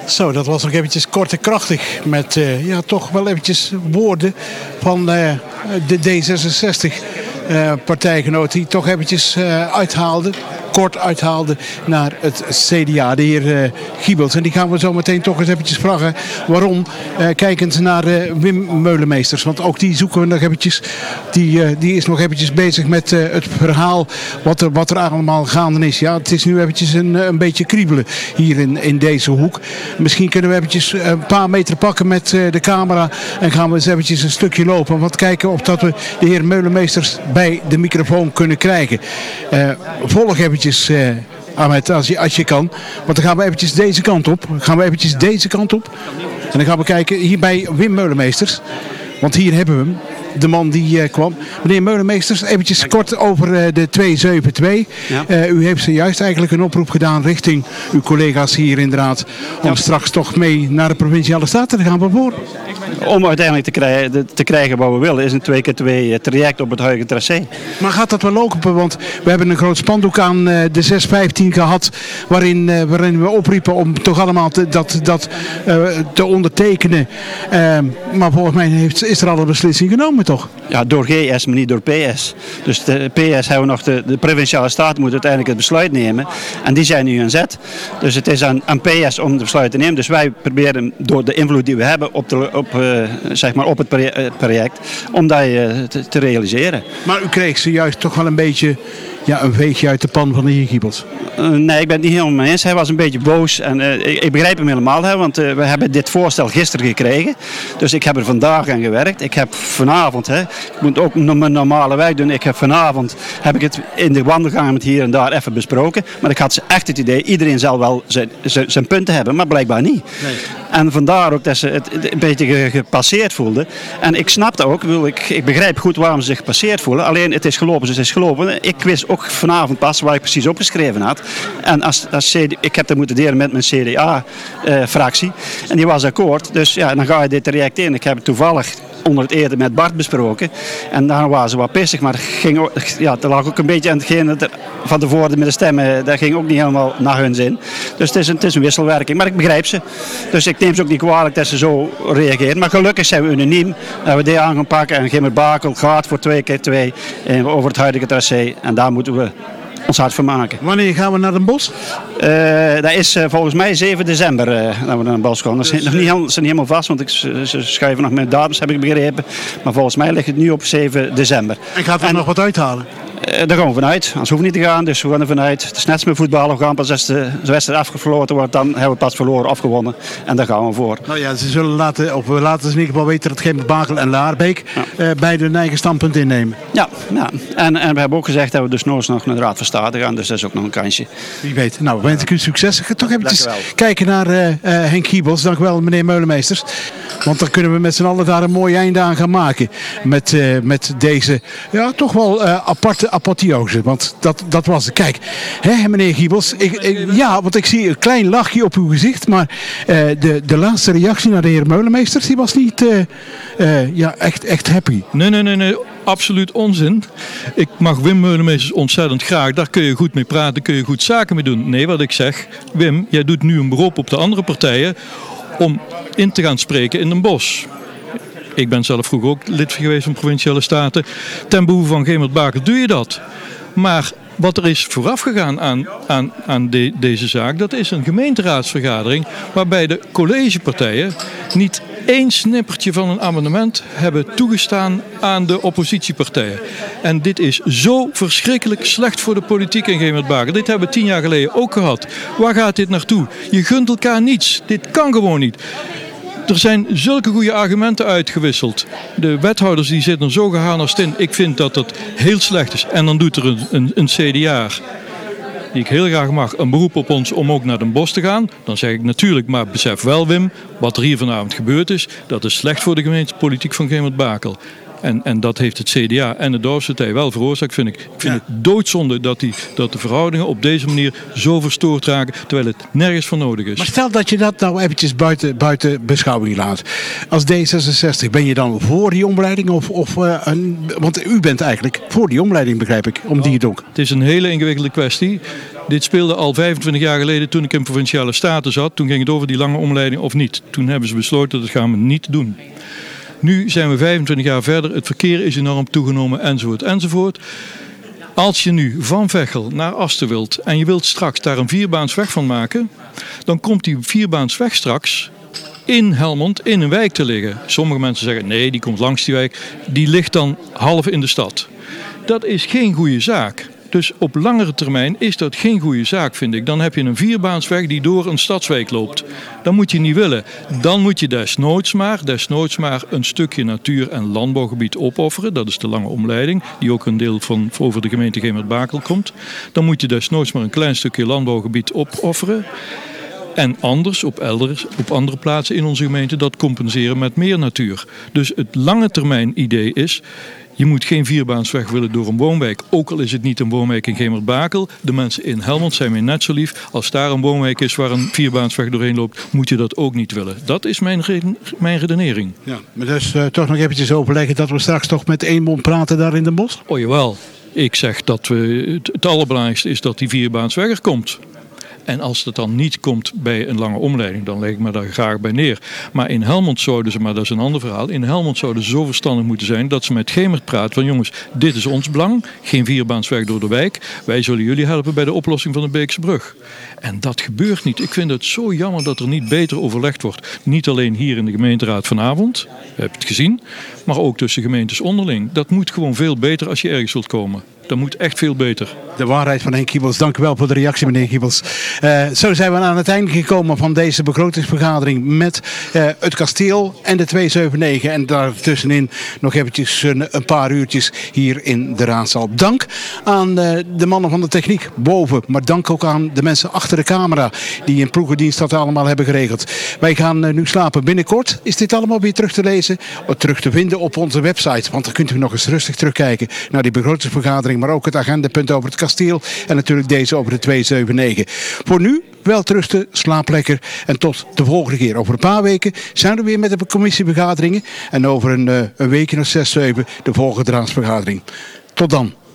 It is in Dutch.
Zo, dat was nog eventjes kort en krachtig met toch wel eventjes woorden van de D66 partijgenoot die toch eventjes kort uithaalde naar het CDA, de heer Giebels. En die gaan we zo meteen toch eens eventjes vragen waarom, kijkend naar Wim Meulemeesters. Want ook die zoeken we nog eventjes, die is nog eventjes bezig met het verhaal wat er allemaal gaande is. Ja, het is nu eventjes een beetje kriebelen hier in deze hoek. Misschien kunnen we eventjes een paar meter pakken met de camera en gaan we eens eventjes een stukje lopen. Want kijken of dat we de heer Meulemeesters bij de microfoon kunnen krijgen. Volg eventjes Ahmed, als je kan. Want dan gaan we eventjes deze kant op. En dan gaan we kijken hier bij Wim Meulemeesters. Want hier hebben we hem. De man die kwam. Meneer Meulemeesters, eventjes kort over de 272. Ja. U heeft zojuist eigenlijk een oproep gedaan richting uw collega's hier in de raad. Om straks toch mee naar de Provinciale Staten te gaan voor. Om uiteindelijk te krijgen wat we willen is een 2x2 traject op het huidige tracé. Maar gaat dat wel lopen? Want we hebben een groot spandoek aan de 615 gehad. Waarin we opriepen om toch allemaal dat te ondertekenen. Maar volgens mij is er al een beslissing genomen. Toch? Ja, door GS, maar niet door PS. Dus de PS hebben we nog de Provinciale Staten moet uiteindelijk het besluit nemen. En die zijn nu aan zet. Dus het is aan PS om het besluit te nemen. Dus wij proberen door de invloed die we hebben op het project, om dat te realiseren. Maar u kreeg zojuist toch wel een beetje een veegje uit de pan van de heer Giebels. Nee, ik ben het niet helemaal mee eens. Hij was een beetje boos en ik begrijp hem helemaal. Want we hebben dit voorstel gisteren gekregen. Dus ik heb er vandaag aan gewerkt. Ik heb vanavond, ik moet ook mijn normale werk doen. Vanavond heb ik het in de wandelgangen met hier en daar even besproken. Maar ik had echt het idee, iedereen zal wel zijn punten hebben, maar blijkbaar niet. Nee. En vandaar ook dat ze het een beetje gepasseerd voelden. En ik snap dat ook. Ik begrijp goed waarom ze zich gepasseerd voelen. Alleen het is gelopen, dus het is gelopen. Ik wist ook vanavond pas waar ik precies opgeschreven had. En ik heb dat moeten delen met mijn CDA-fractie. En die was akkoord. Dus ja, dan ga je dit traject in. Ik heb het toevallig onder het eten met Bart besproken. En daar waren ze wat pissig. Maar er lag ook een beetje aan hetgeen van tevoren met de stemmen. Dat ging ook niet helemaal naar hun zin. Dus het is een wisselwerking. Maar ik begrijp ze. Dus ik neem ze ook niet kwalijk dat ze zo reageren. Maar gelukkig zijn we unaniem. Dat we die aan gaan pakken. En Gimmer Bakel gaat voor 2x2 over het huidige tracé. En daar moeten we ons hard voor maken. Wanneer gaan we naar Den Bosch? Dat is volgens mij 7 december dat we naar Den Bosch gaan. Dat is nog niet helemaal vast, want ze schuiven nog met datums, heb ik begrepen. Maar volgens mij ligt het nu op 7 december. En gaat er nog wat uithalen? Daar gaan we vanuit. Anders hoeven we niet te gaan, dus we gaan er vanuit. Het is net als met voetbal. We gaan pas als de wedstrijd afgefloten wordt, dan hebben we pas verloren of gewonnen. En daar gaan we voor. Nou ja, we laten ze in ieder geval weten dat Gimmer Bakel en Laarbeek beide hun eigen standpunt innemen. Ja. En we hebben ook gezegd dat we dus nog naar de Raad van State gaan, dus dat is ook nog een kansje. Wie weet. Nou, wens ik u succes. Ik ga toch eventjes kijken naar Henk Giebels. Dank u wel, meneer Meulemeesters. Want dan kunnen we met z'n allen daar een mooi einde aan gaan maken. Met deze, toch wel aparte apotheose. Want dat was het. Kijk, meneer Giebels. Want ik zie een klein lachje op uw gezicht. Maar de laatste reactie naar de heer Meulemeesters, die was niet echt happy. Nee. Absoluut onzin. Ik mag Wim Meulemeesters ontzettend graag. Daar kun je goed mee praten, kun je goed zaken mee doen. Nee, wat ik zeg, Wim, jij doet nu een beroep op de andere partijen om in te gaan spreken in Den Bosch. Ik ben zelf vroeger ook lid geweest van Provinciale Staten. Ten behoeve van Gimmer Bakel doe je dat. Maar wat er is vooraf gegaan aan deze zaak, dat is een gemeenteraadsvergadering waarbij de collegepartijen niet één snippertje van een amendement hebben toegestaan aan de oppositiepartijen. En dit is zo verschrikkelijk slecht voor de politiek in Gimmer Bakel. Dit hebben we 10 jaar geleden ook gehad. Waar gaat dit naartoe? Je gunt elkaar niets. Dit kan gewoon niet. Er zijn zulke goede argumenten uitgewisseld. De wethouders die zitten er zo geharnast in. Ik vind dat dat heel slecht is. En dan doet er een CDA, die ik heel graag mag, een beroep op ons om ook naar Den Bosch te gaan. Dan zeg ik natuurlijk, maar besef wel, Wim, wat er hier vanavond gebeurd is, dat is slecht voor de gemeentepolitiek van Gimmer Bakel. En dat heeft het CDA en de dorpspartij wel veroorzaakt, vind ik. Ik vind het doodzonde dat de verhoudingen op deze manier zo verstoord raken, terwijl het nergens voor nodig is. Maar stel dat je dat nou eventjes buiten beschouwing laat. Als D66, ben je dan voor die omleiding? Want u bent eigenlijk voor die omleiding, begrijp ik, om die het ook. Het is een hele ingewikkelde kwestie. Dit speelde al 25 jaar geleden toen ik in Provinciale Staten zat. Toen ging het over die lange omleiding of niet. Toen hebben ze besloten dat gaan we niet doen. Nu zijn we 25 jaar verder. Het verkeer is enorm toegenomen enzovoort enzovoort. Als je nu van Veghel naar Asten wilt en je wilt straks daar een 4-baansweg van maken, dan komt die 4-baansweg straks in Helmond in een wijk te liggen. Sommige mensen zeggen nee, die komt langs die wijk. Die ligt dan half in de stad. Dat is geen goede zaak. Dus op langere termijn is dat geen goede zaak, vind ik. Dan heb je een 4-baansweg die door een stadswijk loopt. Dat moet je niet willen. Dan moet je desnoods maar een stukje natuur- en landbouwgebied opofferen. Dat is de lange omleiding, die ook een deel van over de gemeente Gemert-Bakel komt. Dan moet je desnoods maar een klein stukje landbouwgebied opofferen. En anders op andere plaatsen in onze gemeente dat compenseren met meer natuur. Dus het lange termijn idee is, je moet geen 4-baansweg willen door een woonwijk. Ook al is het niet een woonwijk in Gemert-Bakel. De mensen in Helmond zijn mij net zo lief. Als daar een woonwijk is waar een 4-baansweg doorheen loopt, moet je dat ook niet willen. Dat is mijn redenering. Ja, maar dus toch nog eventjes overleggen dat we straks toch met één mond praten daar in Den Bosch? Oh jawel. Ik zeg dat het allerbelangrijkste is dat die 4-baansweg er komt. En als het dan niet komt bij een lange omleiding, dan leg ik me daar graag bij neer. Maar in Helmond zouden ze, maar dat is een ander verhaal, in Helmond zouden ze zo verstandig moeten zijn dat ze met Gemert praten van jongens, dit is ons belang, geen 4-baansweg door de wijk. Wij zullen jullie helpen bij de oplossing van de Beekse brug. En dat gebeurt niet. Ik vind het zo jammer dat er niet beter overlegd wordt. Niet alleen hier in de gemeenteraad vanavond, we hebben het gezien, maar ook tussen gemeentes onderling. Dat moet gewoon veel beter als je ergens wilt komen. Dat moet echt veel beter. De waarheid van Henk Giebels. Dank u wel voor de reactie, meneer Giebels. Zo zijn we aan het einde gekomen van deze begrotingsvergadering met het kasteel en de 279. En daartussenin nog eventjes een paar uurtjes hier in de raadzaal. Dank aan de mannen van de techniek boven. Maar dank ook aan de mensen achter de camera die in ploegendienst dat allemaal hebben geregeld. Wij gaan nu slapen. Binnenkort is dit allemaal weer terug te lezen. Terug te vinden op onze website. Want dan kunt u nog eens rustig terugkijken naar die begrotingsvergadering. Maar ook het agendapunt over het kasteel. En natuurlijk deze over de 279. Voor nu, wel rusten, slaap lekker. En tot de volgende keer. Over een paar weken zijn we weer met de commissievergaderingen. En over een weekje of 6, 7 de volgende raadsvergadering. Tot dan.